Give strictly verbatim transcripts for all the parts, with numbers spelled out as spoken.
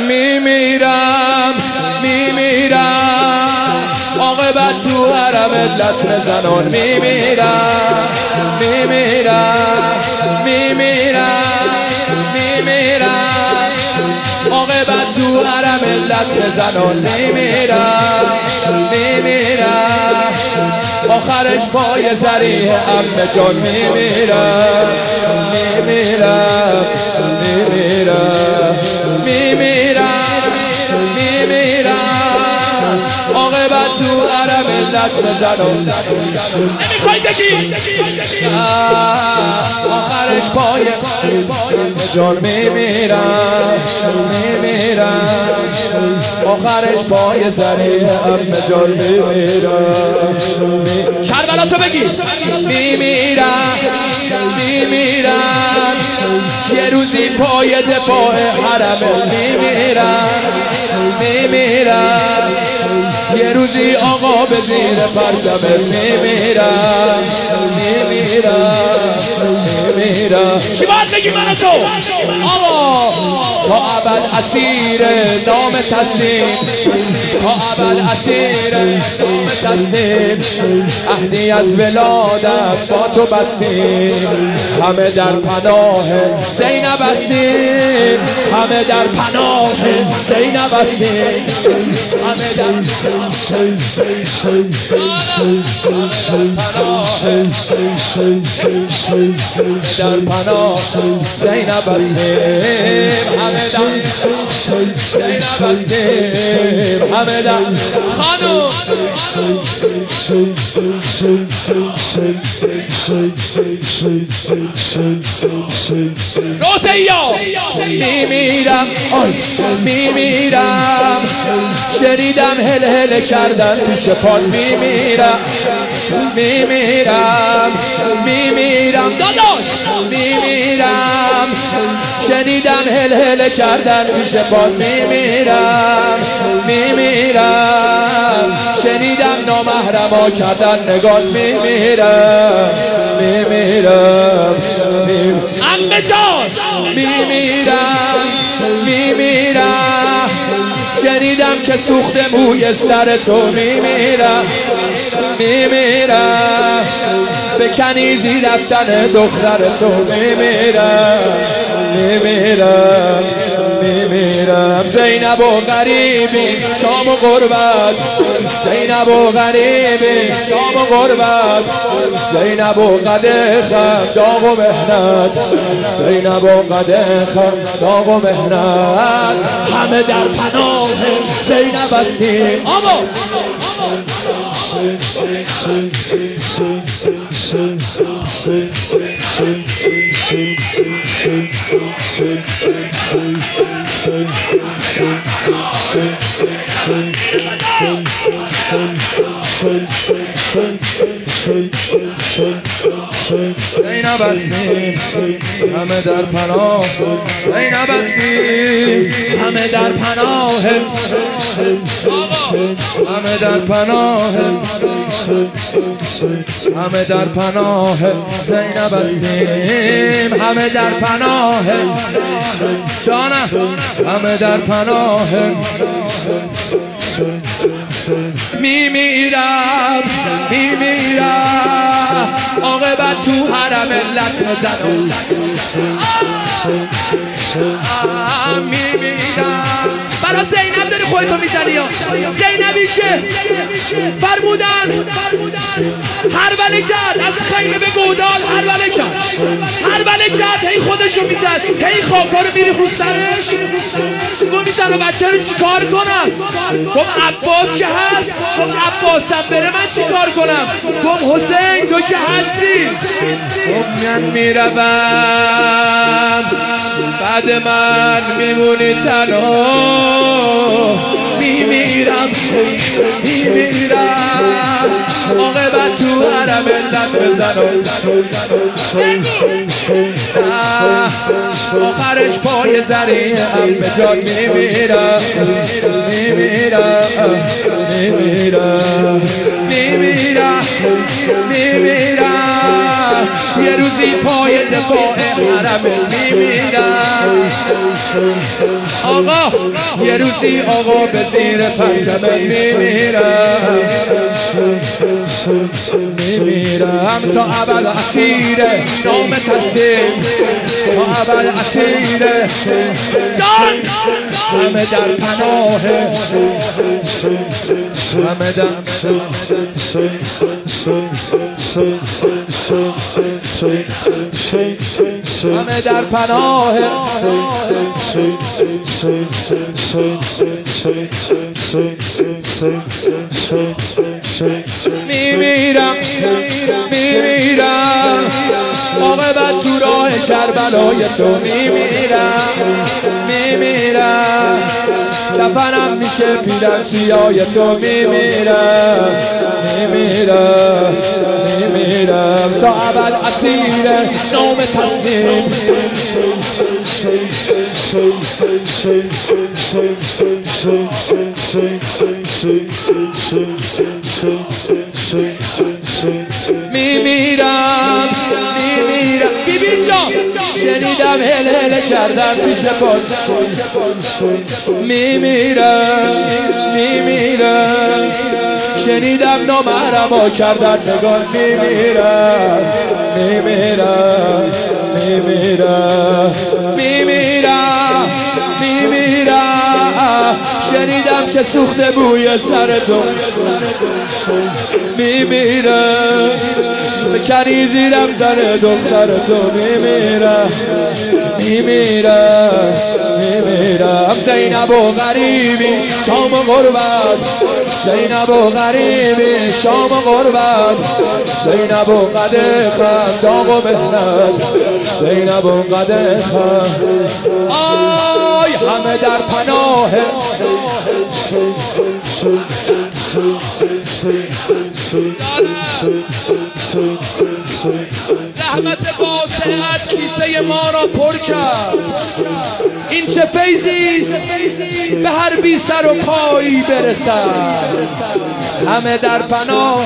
میمیرم میمیرم عاقبت تو حرم لطف زنان میمیرم میمیرم میمیرم میمیرم عاقبت تو حرم لطف زنان میمیرم میمیرم آخرش پای ذریح عمه جان میمیرم میمیرم میمیرم میمیرم میمیرم عاقبت تو حرم لطف زنان نمیخوای بگی آخرش پای جان میمیرم میمیرم آخرش پای ذریح عمه جان میمیرم کربلا تو بگی میمیرم میمیرم یه روزی پای دفاع حرم میمیرم میمیرم یه روزی آقا به زیر فرزمه میمیرم میمیرم میمیرم چی باید بگی من تو آقا تا ابد اسیر نام تسلیم تا ابد اسیر نام تسلیم عهدی از ولادت با تو بستیم همه در پناه زینب هستیم همه در پناه زینب هستیم همه در در پناه زینب هستیم همه در زینب هستیم همه در خانم روزیا میمیرم میمیرم شنیدم هل هل کردن پیش پات میمیرم میمیرم میمیرم داداش میمیرم شنیدم هل هل کردن پیش پات میمیرم میمیرم شنیدم نامحرما کردن نگات میمیرم میمیرم عمه جان میمیرم میمیرم شنیدم که سوخت موی سر تو میمیرم میمیرم به کنیزی رفتن دختر تو میمیرم میمیرم میمیرم زینب و غریبی شام و غربت زینب و غریبی شام و غربت زینب و قدخم داغ و مهنت زینب و قدخم داغ و مهنت همه در پناه زینب هستیم آبا زینب هستیم همه در پناه زینب هستیم همه در پناه همه در پناه همه در پناه زینب هستیم همه در پناه جانم همه در پناه میمیرم میمیرم عاقبت تو حرم لطف زنان میمیرم برای زینب داری خودتو میزنی یا زینبی که فرمودن هر بله کرد از خیمه به گودال هر بله کرد هر بله کرد هی خودشو میزد هی خاکا رو میری خود سرش گفت میزن و بچه رو چی کار کنم گفت عباس که هست گفت عباسم بره من چی کار کنم گفت حسین تو که هستی گفت من میروم بعد من میمونی تنها میمیرم میمیرم عاقبت تو حرم لطف زنان آخرش پای ذریح عمه جان میمیرم میمیرم میمیرم میمیرم میمیرم یه روزی پای دفاع حرم میمیرم آقا یه روزی آقا به زیر پرچم میمیرم میمیرم تا ابد اسیر نام تسلیم تا ابد اسیر جان همه در پناه همه در همه در پناه میمیرم میمیرم عاقبت تو راه کربلای تو میمیرم میمیرم کفنم میشه پیرن سیای تو میمیرم میمیرم میمیرم تا ابد اسیر نام تسلیم میمیرم میمیرم بیبی جان شنیدم هل هل کردن پیش پاش میمیرم میمیرم شنیدم نامحرما کردن نگاه میمیرم میمیرم میمیرم میمیرم میمیرم شنیدم که سوخته بوی سر تو میمیرم بکنی زیرم زن دختر تو میمیرم میمیرم میمیرم زینب و غریبی شام و غربت زینب و غریبی شام و غربت زینب و قدخم داغ و مهنت زینب و قدخم آی همه در پناه زحمت واسعت کیسه ما را پر کرد این چه فیضیست به هر بی سر و پایی برسد همه در پناه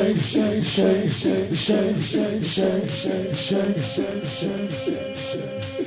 Shame, shame, shame, shame, shame, shame, shame, shame, shame.